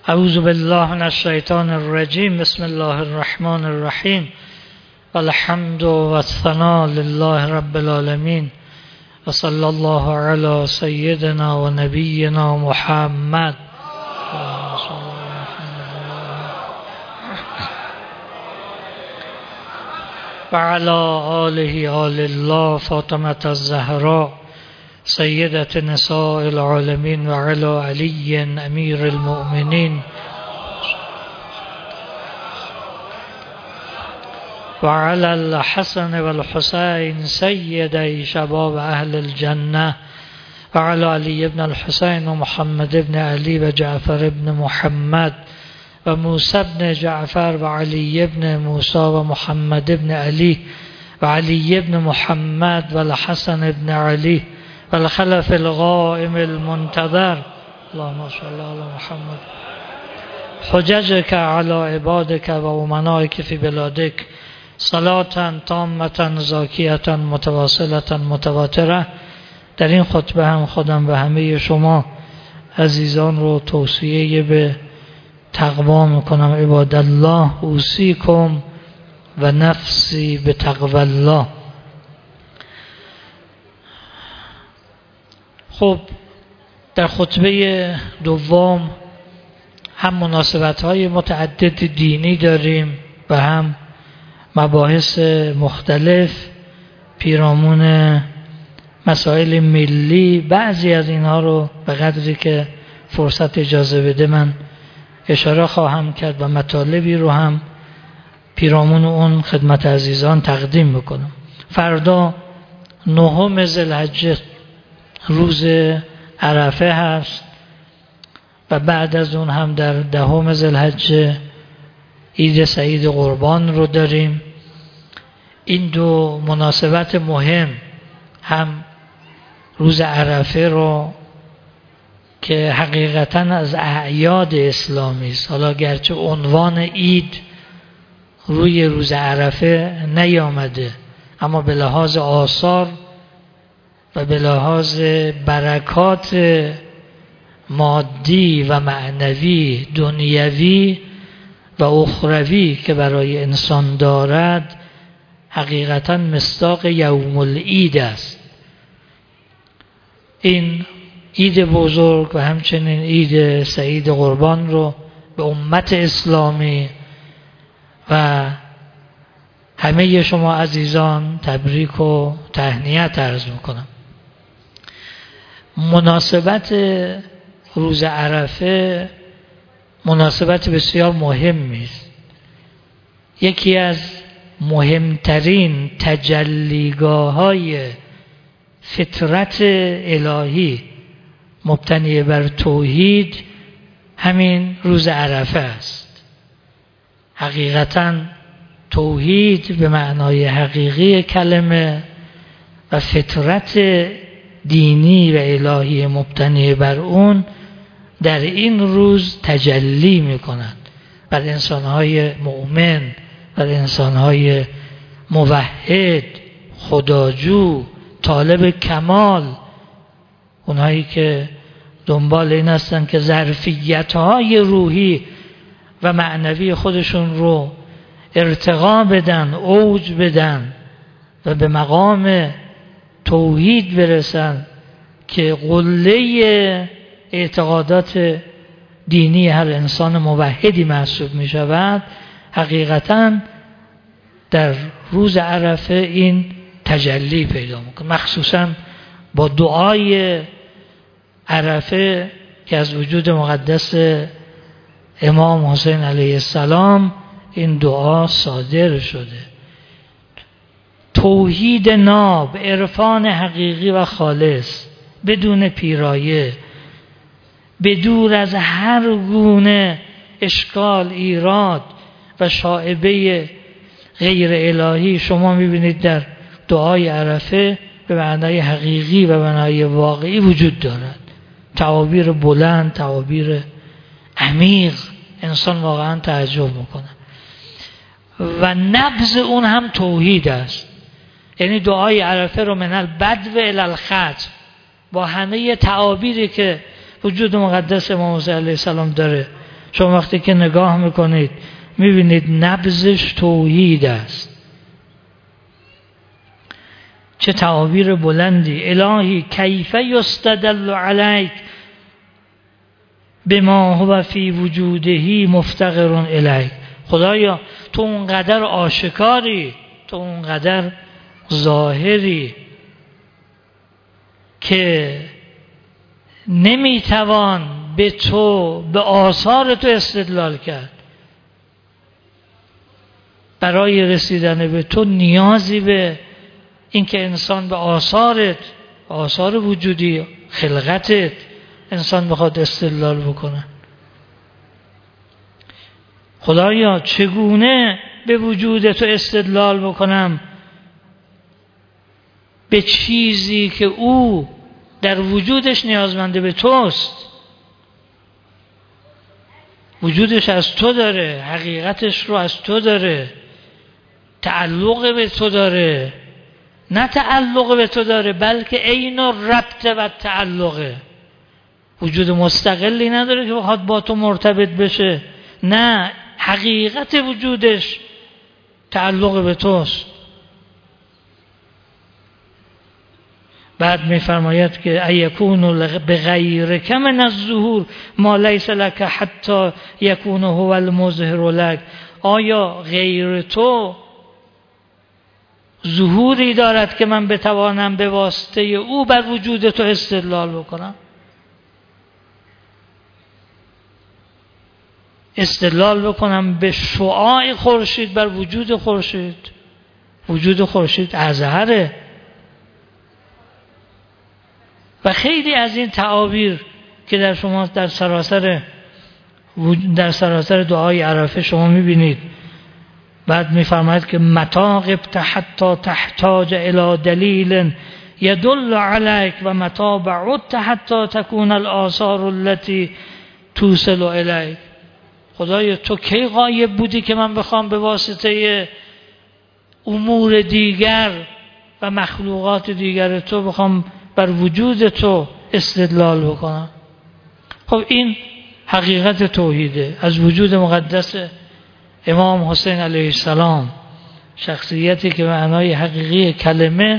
اعوذ بالله من الشیطان الرجیم. بسم الله الرحمن الرحیم. الحمد والثناء لله رب العالمین و صلی الله علی سیدنا و نبینا محمد و علی آله آل الله فاطمة الزهراء سیدة نساء العالمین و علی علی امیر المؤمنین و علی الحسن و الحسین سیدی شباب اهل الجنه و علی علی ابن الحسین و محمد ابن علی و جعفر ابن محمد و موسی ابن جعفر و علی ابن موسی و محمد ابن علی و علی ابن محمد و الحسن ابن علی و الخلف القائم المنتظر اللهم صل علی محمد حججك على عبادك و امنائك في بلادك صلاة تامة زاکیة متواصلة متواترة. در این خطبه هم خودم و همه شما عزیزان رو توصیه به تقوا میکنم. عباد الله اوصیکم و نفسی به تقوی الله. خب در خطبه دوم هم مناسبت‌های متعدد دینی داریم و هم مباحث مختلف پیرامون مسائل ملی. بعضی از اینها رو به قدری که فرصت اجازه بده من اشاره خواهم کرد و مطالبی رو هم پیرامون اون خدمت عزیزان تقدیم میکنم. فردا 9 ذوالحجه روز عرفه هست و بعد از اون هم در 10 ذوالحجه عید سعید قربان رو داریم. این دو مناسبت مهم، هم روز عرفه رو که حقیقتاً از اعیاد اسلامی است، حالا گرچه عنوان عید روی روز عرفه نیامده، اما به لحاظ آثار و به لحاظ برکات مادی و معنوی دنیوی و اخروی که برای انسان دارد حقیقتاً مصداق یوم العید است. این عید بزرگ و همچنین عید سعید قربان رو به امت اسلامی و همه شما عزیزان تبریک و تهنیت عرض میکنم. مناسبت روز عرفه مناسبت بسیار مهمی است. یکی از مهمترین تجلیگاه‌های فطرت الهی مبتنی بر توحید همین روز عرفه است. حقیقتاً توحید به معنای حقیقی کلمه و فطرت دینی و الهی مبتنی بر اون در این روز تجلی میکنند بر انسانهای مؤمن، بر انسانهای موحد، خداجو، طالب کمال، اونهایی که دنبال این هستن که ظرفیت‌های روحی و معنوی خودشون رو ارتقا بدن، اوج بدن و به مقام توحید برسن که قله اعتقادات دینی هر انسان موحدی محسوب می شود. حقیقتاً در روز عرفه این تجلی پیدا میکنه، مخصوصاً با دعای عرفه که از وجود مقدس امام حسین علیه السلام این دعا صادر شده. توحید ناب، عرفان حقیقی و خالص بدون پیرایه، بدور از هر گونه اشکال، ایراد و شائبه غیر الهی. شما میبینید در دعای عرفه به معنای حقیقی و معنای واقعی وجود دارد. تعابیر بلند، تعابیر عمیق، انسان واقعا تعجب میکنه و نبض اون هم توحید است. یعنی دعای عرفه رو من البدو الی الختم با همه تعابیری که وجود مقدس امام حسین علیه السلام داره، شما وقتی که نگاه میکنید میبینید نبضش توحید است. چه تعابیر بلندی. الهی کیف یستدل علیک بما هو فی وجوده مفتقر الیک. خدایا تو اونقدر آشکاری، تو اونقدر ظاهری که نمیتوان به تو، به آثار تو استدلال کرد. برای رسیدن به تو نیازی به اینکه انسان به آثارت، آثار وجودی خلقتت انسان بخواد استدلال بکنه. خدایا چگونه به وجود تو استدلال بکنم به چیزی که او در وجودش نیازمنده به توست، وجودش از تو داره، حقیقتش رو از تو داره، تعلق به تو داره، نه تعلق به تو داره بلکه عین الربط و تعلقه. وجود مستقلی نداره که بخواد با تو مرتبط بشه، نه، حقیقت وجودش تعلق به توست. بعد میفرماید که ایکون بغیرک من الظهور ما لیس لک حتی یکون هو المظهر لک. آیا غیر تو ظهوری دارد که من بتوانم به واسطه او بر وجود تو استدلال بکنم؟ استدلال بکنم به شعاع خورشید بر وجود خورشید. وجود خورشید ازهره. و خیلی از این تعابیر که در شما در سراسر دعای عرفه شما میبینید. بعد میفرماید که متا غبت حتی تحتاج الى دلیل یدل علیک و متا بعدت حتی تکون الآثار التي توصل الیک. خدایا تو کی غایب بودی که من بخوام به واسطه امور دیگر و مخلوقات دیگر تو بخوام بر وجود تو استدلال بکنم؟ خب این حقیقت توحیده. از وجود مقدس امام حسین علیه السلام، شخصیتی که معنای حقیقی کلمه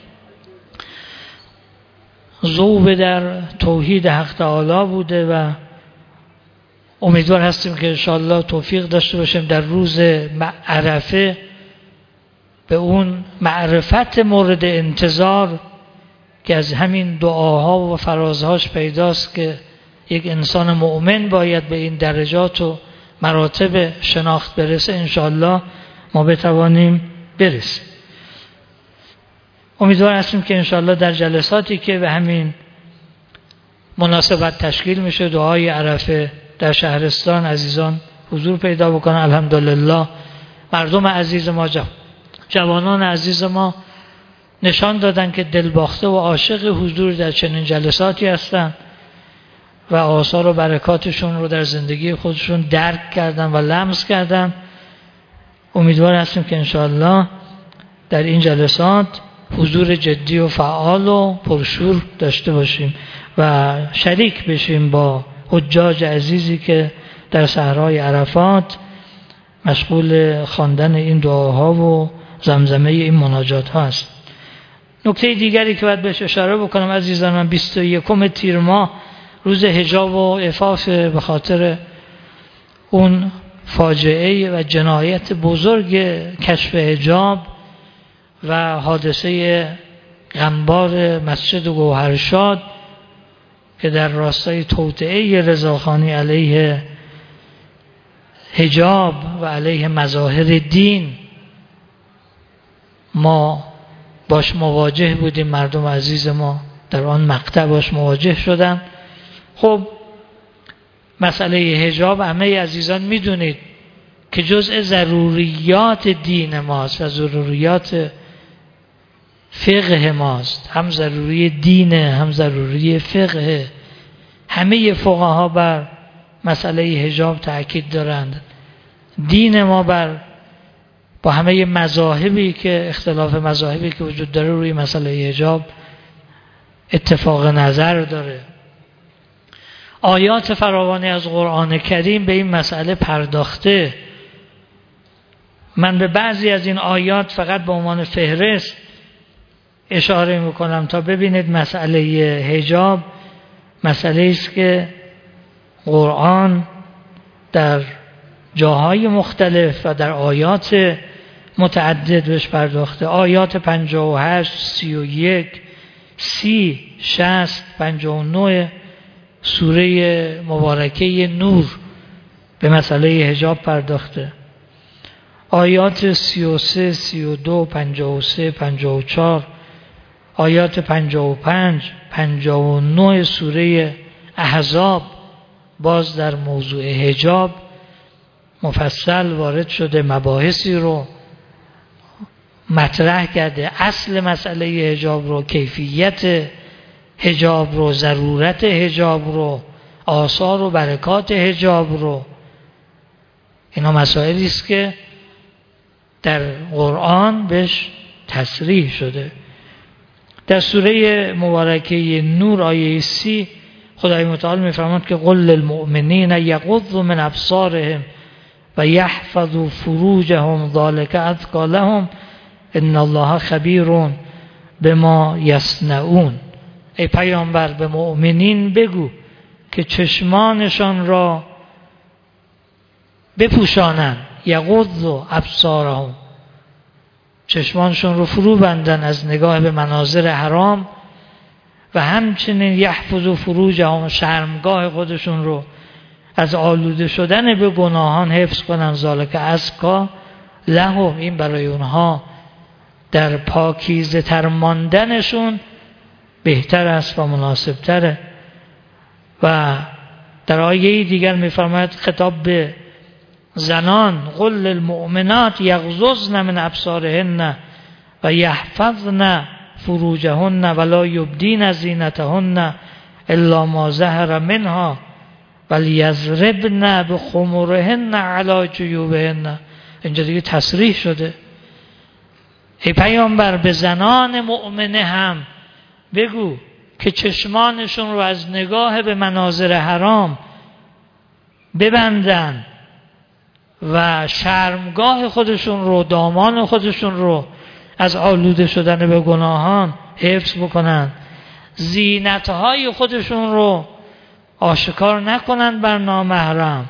ذوب در توحید حق تعالی بوده و امیدوار هستیم که انشاءالله توفیق داشته باشیم در روز عرفه به اون معرفت مورد انتظار که از همین دعاها و فرازهاش پیداست که یک انسان مؤمن باید به این درجات و مراتب شناخت برسه. انشاءالله ما بتوانیم برسیم. امیدوار هستیم که انشاءالله در جلساتی که به همین مناسبت تشکیل میشه، دعای عرفه در شهرستان عزیزان حضور پیدا بکنن. الحمدلله مردم عزیز ما، جوانان عزیز ما نشان دادن که دلباخته و عاشق حضور در چنین جلساتی هستند و آثار و برکاتشون رو در زندگی خودشون درک کردن و لمس کردن. امیدوار هستیم که انشاءالله در این جلسات حضور جدی و فعال و پرشور داشته باشیم و شریک بشیم با حجاج عزیزی که در صحرای عرفات مشغول خواندن این دعاها و زمزمه این مناجات ها است. نکته دیگری که باید بهش اشاره بکنم عزیزان من، 21 تیر ماه روز حجاب و عفاف به خاطر اون فاجعه و جنایت بزرگ کشف حجاب و حادثه غمبار مسجد گوهرشاد که در راستای توطئه رضاخانی علیه حجاب و علیه مظاهر دین ما باش مواجه بودیم. مردم عزیز ما در آن مقطع باش مواجه شدن. خب مسئله حجاب همه عزیزان میدونید که جزء ضروریات دین ماست و ضروریات فقه ماست. هم ضروری دینه هم ضروری فقه. همه فقها بر مسئله حجاب تأکید دارند. دین ما با همه مذاهبی که اختلاف مذاهبی که وجود داره روی مسئله حجاب اتفاق نظر داره. آیات فراوانی از قرآن کریم به این مسئله پرداخته. من به بعضی از این آیات فقط به عنوان فهرست اشاره میکنم تا ببینید مسئله حجاب مسئله است که قرآن در جاهای مختلف و در آیات متعدد بهش پرداخته. آیات 58 31 30 60 59 سوره مبارکه نور به مسئله حجاب پرداخته. آیات 33 32 53 54 آیات 55 59 سوره احزاب باز در موضوع حجاب مفصل وارد شده، مباحثی رو مطرح کرده، اصل مسئله حجاب رو، کیفیت حجاب رو، ضرورت حجاب رو، آثار و برکات حجاب رو. اینا مسائلی است که در قرآن بهش تصریح شده. در سوره مبارکه نور آیه 30 خدای متعال میفرماید که قل للمؤمنین یغضوا من ابصارهم و یحفظوا فروجهم ذلک ازکی لهم ان الله خبیر بما یصنعون. ای پیامبر به مؤمنین بگو که چشمانشان را بپوشانند، یغضوا ابصارهم، چشمانشون رو فرو بندن از نگاه به مناظر حرام و همچنین یحفظوا فروجهم، شرمگاه خودشون رو از آلوده شدن به گناهان حفظ کنن، ذالک ازکی لهم، این برای اونها در پاکیزه تر ماندنشون بهتر است و مناسب تره. و در آیه دیگر میفرماید خطاب به زنان قل للمؤمنات یغضضن من ابصارهن و یحفظن فروجهن ولا یبدین زینتهن الا ما ظهر منها ولیضربن بخمرهن علی جیوبهن. اینجا دیگه تصریح شده. ای پیامبر به زنان مؤمنه هم بگو که چشمانشون رو از نگاه به مناظر حرام ببندن و شرمگاه خودشون رو، دامان خودشون رو از آلوده شدن به گناهان حفظ بکنن، زینتهای خودشون رو آشکار نکنن بر نامحرم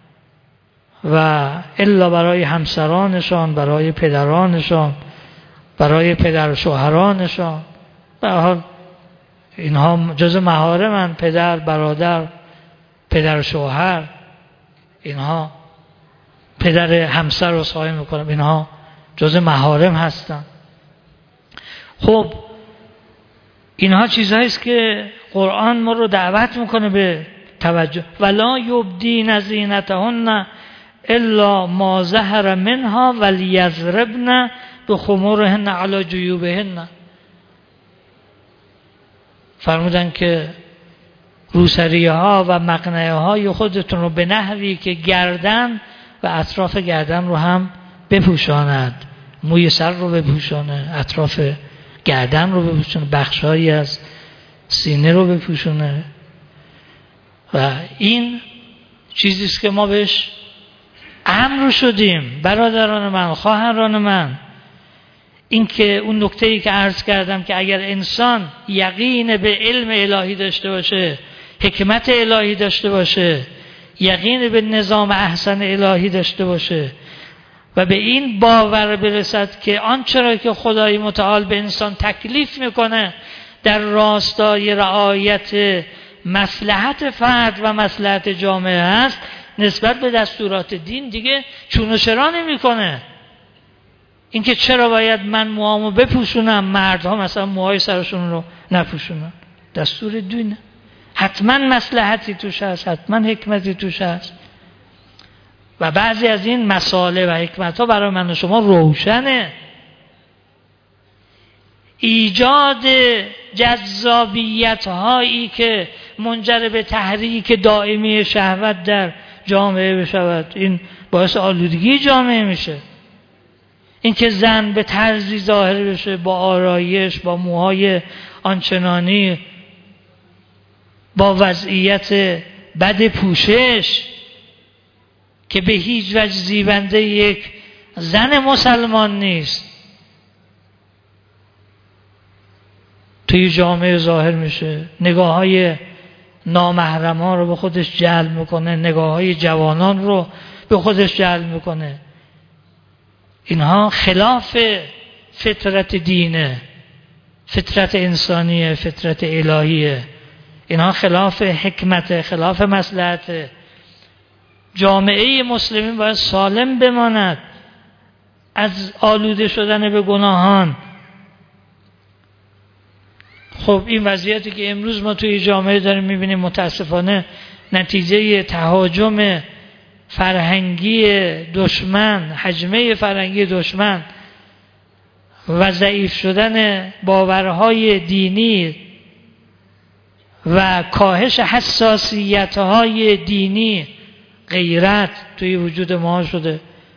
و الا برای همسرانشان، برای پدرانشان، برای پدر شوهرانشان. به هر حال اینها جز محارمن، پدر، برادر، پدر شوهر، اینها پدر همسر رو سایه میکنم، اینها جز محارم هستن. خب اینها چیزهایی است که قرآن ما رو دعوت میکنه به توجه. ولا یبدین زینتهن الا ما ظهر منها ولیضربن بخمرهن علی جیوبهن. فرمودن که روسریه ها و مقنعه های خودتون رو به نحوی که گردن و اطراف گردن رو هم بپوشاند، موی سر رو بپوشانه، اطراف گردن رو بپوشونه، بخشهایی از سینه رو بپوشونه. و این چیزی است که ما بهش امر شدیم. برادران من، خواهران من، این که اون نکته‌ای که عرض کردم که اگر انسان یقین به علم الهی داشته باشه، حکمت الهی داشته باشه، یقین به نظام احسن الهی داشته باشه و به این باور برسد که آنچه را که خدای متعال به انسان تکلیف میکنه در راستای رعایت مصلحت فرد و مصلحت جامعه هست، نسبت به دستورات دین دیگه چون و چرا نمیکنه. اینکه چرا باید من موهامو بپوشونم، مردها مثلا موهای سرشون رو نپوشونن، دستور دینه، حتما مصلحتی توش هست، حتما حکمتی توش هست. و بعضی از این مسائل و حکمت ها برای من و شما روشنه. ایجاد جذابیت هایی که منجر به تحریک دائمی شهوت در جامعه بشود، این باعث آلودگی جامعه میشه. این که زن به طرزی ظاهر بشه، با آرایش، با موهای آنچنانی، با وضعیت بد پوشش که به هیچ وجه زیبنده یک زن مسلمان نیست توی جامعه ظاهر میشه، نگاه های نامحرمان رو به خودش جلب میکنه، نگاه های جوانان رو به خودش جلب میکنه. اینها خلاف فطرت دینه، فطرت انسانیه، فطرت الهیه. اینها خلاف حکمت، خلاف مصلحت. جامعه مسلمین باید سالم بماند از آلوده شدن به گناهان. خب این وضعیتی که امروز ما توی جامعه داریم میبینیم متاسفانه نتیجه تهاجم فرهنگی دشمن، حجمه فرهنگی دشمن و ضعیف شدن باورهای دینی و کاهش حساسیت‌های دینی، غیرت توی وجود ما شده.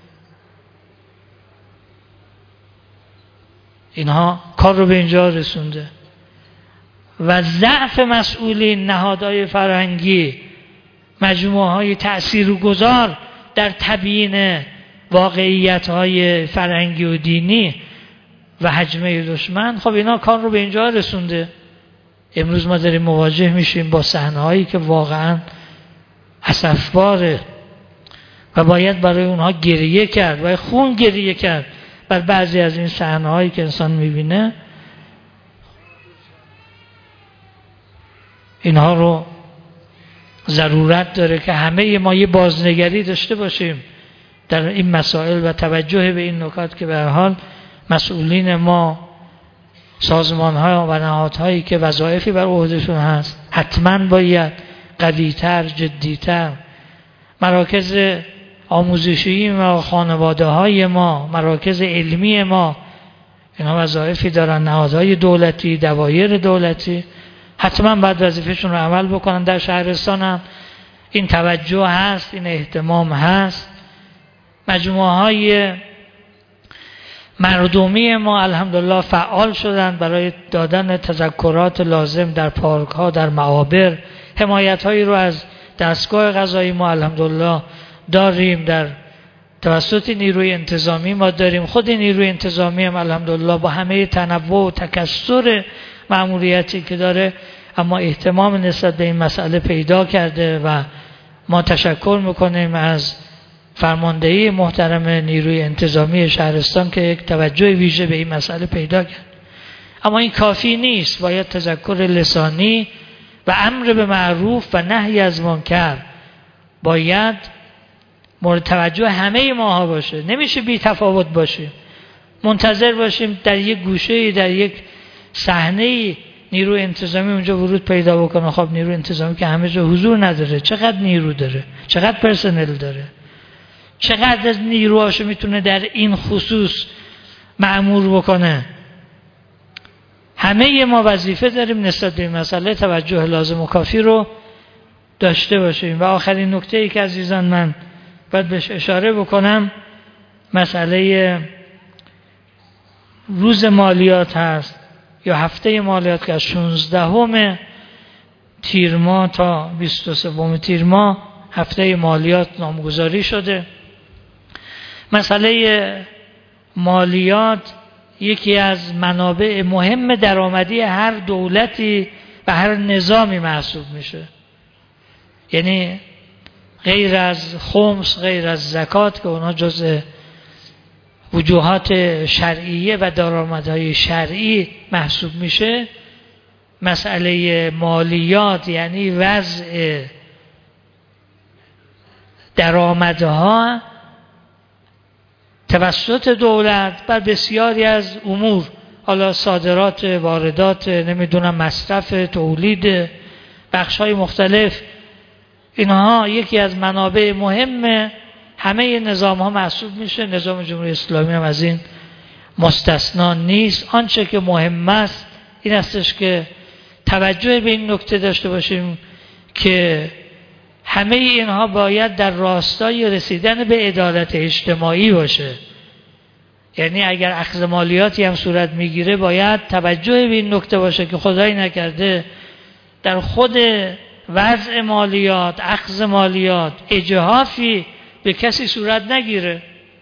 اینها کار رو به اینجا رسونده و ضعف مسئولین، نهادهای فرهنگی، مجموعه‌های تأثیرگذار در تبیین واقعیت‌های فرهنگی و دینی و حجمه دشمن، خب اینا کار رو به اینجا رسونده. امروز ما داریم مواجه میشیم با صحنه‌هایی که واقعاً اسفباره و باید برای اونها گریه کرد، باید خون گریه کرد بر بعضی از این صحنه‌هایی که انسان میبینه. اینها رو ضرورت داره که همه ما یه بازنگری داشته باشیم در این مسائل و توجه به این نکات که به هر حال مسئولین ما، سازمان‌ها و نهادهایی که وظایفی بر عهدهشون هست، حتما باید قوی‌تر، جدی‌تر، مراکز آموزشی ما، خانواده‌های ما، مراکز علمی ما، اینا وظایفی دارن، نهادهای دولتی، دوایر دولتی حتما باید وظیفه‌شون رو عمل بکنن. در شهرستان هم این توجه هست، این اهتمام هست. مجموعه‌های مردمی ما الحمدلله فعال شدن برای دادن تذکرات لازم در پارک‌ها، در معابر. حمایت‌هایی رو از دستگاه قضایی ما الحمدلله داریم، در توسط نیروی انتظامی ما داریم. خود نیروی انتظامی هم الحمدلله با همه تنوع و تکثر مأموریتی که داره اما اهتمام نسبت به این مسئله پیدا کرده و ما تشکر میکنیم از فرماندهی محترم نیروی انتظامی شهرستان که یک توجه ویژه به این مسئله پیدا کرد. اما این کافی نیست، باید تذکر لسانی و امر به معروف و نهی از منکر باید مورد توجه همه ماها باشه. نمیشه بی تفاوت باشیم، منتظر باشیم در یک گوشه، در یک صحنه نیروی انتظامی اونجا ورود پیدا بکنه. خب نیروی انتظامی که همه جا حضور نداره، چقدر نیرو داره، چقدر پرسنل داره، چقدر از نیروهاشو میتونه در این خصوص مأمور بکنه. همه ما وظیفه داریم نسبت به این مسئله توجه لازم و کافی رو داشته باشیم. و آخرین نکته ای که عزیزان من باید بهش اشاره بکنم مسئله روز مالیات هست یا هفته مالیات که از 16 تیر ماه تا 23 تیر ماه هفته مالیات نامگذاری شده. مسئله مالیات یکی از منابع مهم درآمدی هر دولتی و هر نظامی محسوب میشه. یعنی غیر از خمس، غیر از زکات که اونها جزء وجوهات شرعیه و درآمدهای شرعی محسوب میشه، مسئله مالیات یعنی وضع درآمدها توسط دولت بر بسیاری از امور، حالا صادرات، واردات، نمیدونم مصرف، تولید، بخش‌های مختلف، اینها یکی از منابع مهم همه نظام ها محسوب میشه. نظام جمهوری اسلامی هم از این مستثنا نیست. آنچه که مهم است این استش که توجه به این نکته داشته باشیم که همه اینها باید در راستای رسیدن به عدالت اجتماعی باشه. یعنی اگر اخذ مالیاتی هم صورت میگیره باید توجه به این نکته باشه که خدایی نکرده در خود وضع مالیات، اخذ مالیات، اجحافی به کسی صورت نگیره.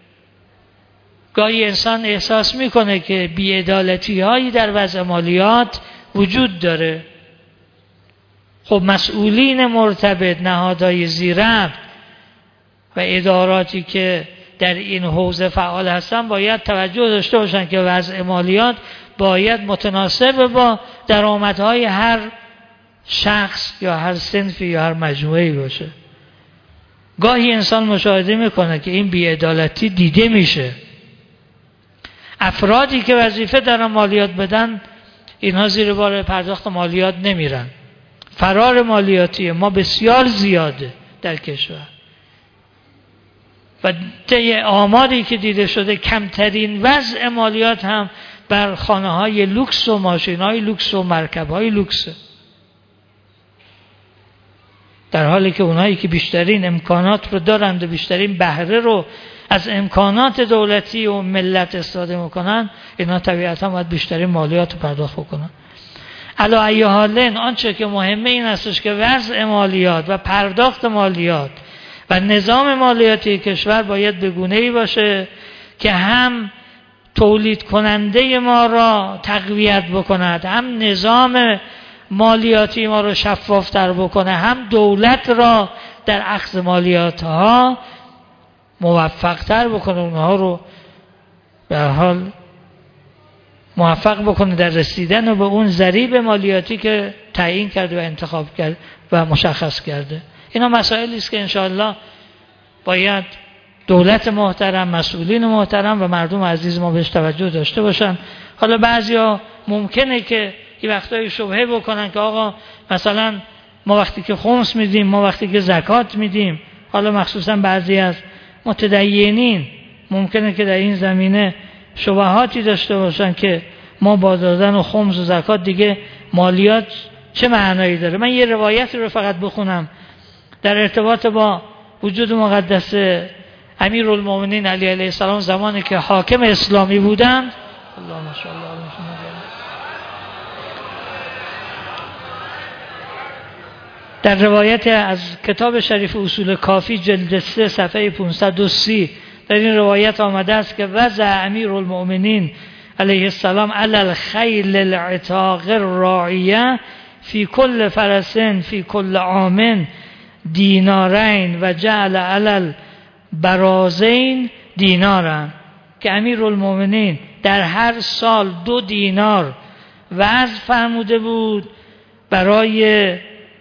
گاهی انسان احساس میکنه که بی‌عدالتی هایی در وضع مالیات وجود داره. خب مسئولین مرتبط، نهادهای ذی‌ربط و اداراتی که در این حوزه فعال هستن باید توجه داشته باشن که وضع مالیات باید متناسب با درآمدهای هر شخص یا هر صنفی یا هر مجموعه‌ای باشه. گاهی انسان مشاهده میکنه که این بی‌عدالتی دیده میشه. افرادی که وظیفه دارن مالیات بدن، اینها زیر بار پرداخت مالیات نمیرن. فرار مالیاتی ما بسیار زیاده در کشور و طی آماری که دیده شده کمترین وضع مالیات هم بر خانه‌های لوکس و ماشین‌های لوکس و مرکب‌های لوکس، در حالی که اونایی که بیشترین امکانات رو دارند و بیشترین بهره رو از امکانات دولتی و ملت استفاده میکنن، اینا طبیعتا باید بیشترین مالیات رو پرداخت بکنن. علی ای حال آنچه که مهمه این هستش که وضع مالیات و پرداخت مالیات و نظام مالیاتی کشور باید به گونه‌ای باشه که هم تولید کننده ما را تقویت بکند، هم نظام مالیاتی ما را شفافتر بکنه، هم دولت را در اخذ مالیات ها موفق‌تر بکنه، اونها رو به هر حال موفق بکنه در رسیدن به اون ضریب مالیاتی که تعیین کرده و انتخاب کرده و مشخص کرده. اینا مسائلی است که انشاءالله باید دولت محترم، مسئولین محترم و مردم عزیز ما بهش توجه داشته باشن. حالا بعضیا ممکنه که این وقتایی شبهه بکنن که آقا مثلا ما وقتی که خمس میدیم، ما وقتی که زکات میدیم، حالا مخصوصا بعضی از متدینین ممکنه که در این زمینه شبهاتی داشته باشن که ما با دادن خمس و زکات دیگه مالیات چه معنایی داره. من یه روایت رو فقط بخونم در ارتباط با وجود مقدس امیرالمومنین علی علیه السلام زمانی که حاکم اسلامی بودند. اللهم صل علی محمد. در روایت از کتاب شریف اصول کافی جلد 3 صفحه 530 در این روایت آمده است که وضع امیرالمومنین علیه السلام علی الخیل العتاق الراعیه فی کل فرسن فی کل عام دینارین و جعل علی البرازین دینارن، که امیرالمومنین در هر سال 2 دینار وضع فرموده بود برای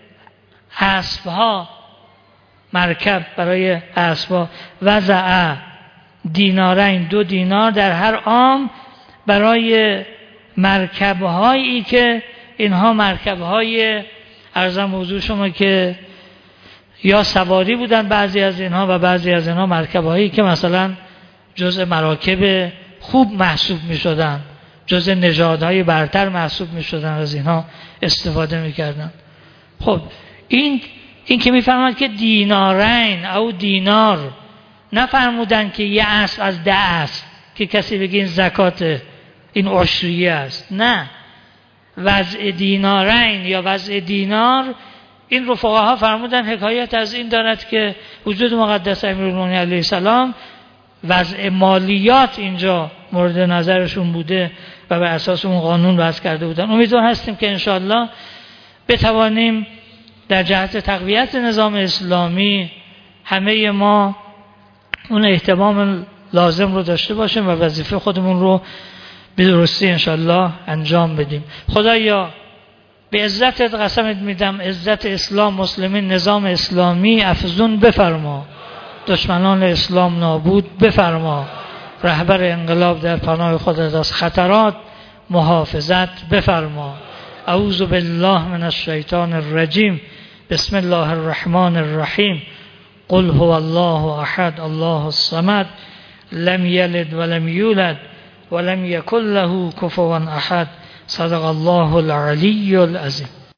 اسبها، مرکب برای اسبها، وضع دینارین 2 دینار در هر عام برای مرکب‌هایی که اینها مرکب‌های ارزم حضور شما که یا سواری بودن بعضی از اینها و بعضی از اینها مرکب‌هایی که مثلا جزء مراکب خوب محسوب می‌شدن، جزء نژادهای برتر محسوب می‌شدن، از اینها استفاده می‌کردن. خب این که می‌فهمند که دینارین او دینار، نفرمودن که یه اسب از 10 است که کسی بگه این زکات این عشریه است، نه، وضع دینارین یا وضع دینار، این رو فقها فرمودن حکایت از این دارد که وجود مقدس امیرالمومنین علیه السلام وضع مالیات اینجا مورد نظرشون بوده و به اساس اون قانون وضع کرده بودن. امیدوار هستیم که انشاءالله بتوانیم در جهت تقویت نظام اسلامی همه ما اون اهتمام لازم رو داشته باشیم و وظیفه خودمون رو به درستی انشاءالله انجام بدیم. خدایا به عزتت قسمت میدم، عزت اسلام، مسلمین، نظام اسلامی افزون بفرما، دشمنان اسلام نابود بفرما، رهبر انقلاب در پناه خودت از خطرات محافظت بفرما. اعوذ بالله من الشیطان الرجیم. بسم الله الرحمن الرحیم. قل هو الله احد الله الصمد لم یلد ولم یولد ولم یکن له کفوا احد. صدق الله العلی العظیم.